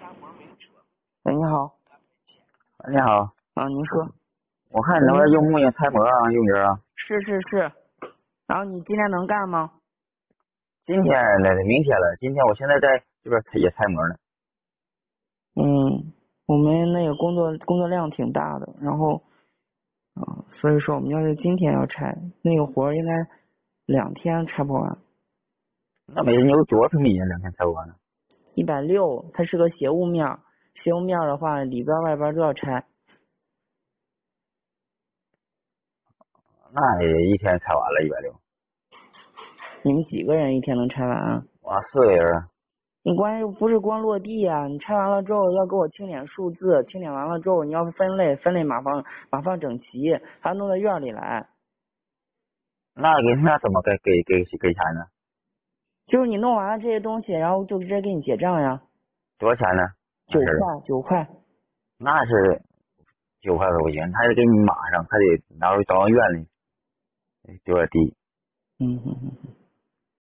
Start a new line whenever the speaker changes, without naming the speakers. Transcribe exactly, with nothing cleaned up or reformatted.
哎，你好。
你好。
啊，您说。
我看你那边用木业拆模啊，用人啊。
是是是。然后你今天能干吗？
今天来了，明天了。今天我现在在这边也拆模呢。
嗯，我们那个工作工作量挺大的，然后，啊，所以说我们要是今天要拆那个活儿，应该两天拆不完。
那每你有多少平米啊？两天拆不完呢？
一百六，它是个斜屋面，斜屋面的话，里边外边都要拆。
那也一天拆完了，一百六。
你们几个人一天能拆完啊？
啊，四个人。
你关键不是光落地呀、啊，你拆完了之后要给我清点数字，清点完了之后你要分类，分类码放码放整齐，还要弄到院里来。
那给那怎么给给给给钱呢？
就是你弄完了这些东西，然后就直接给你结账呀。
多少钱呢？
九块，九块。
那是九块可不行，他得给你码上，他得拿回到院里，有点低。
嗯哼哼哼。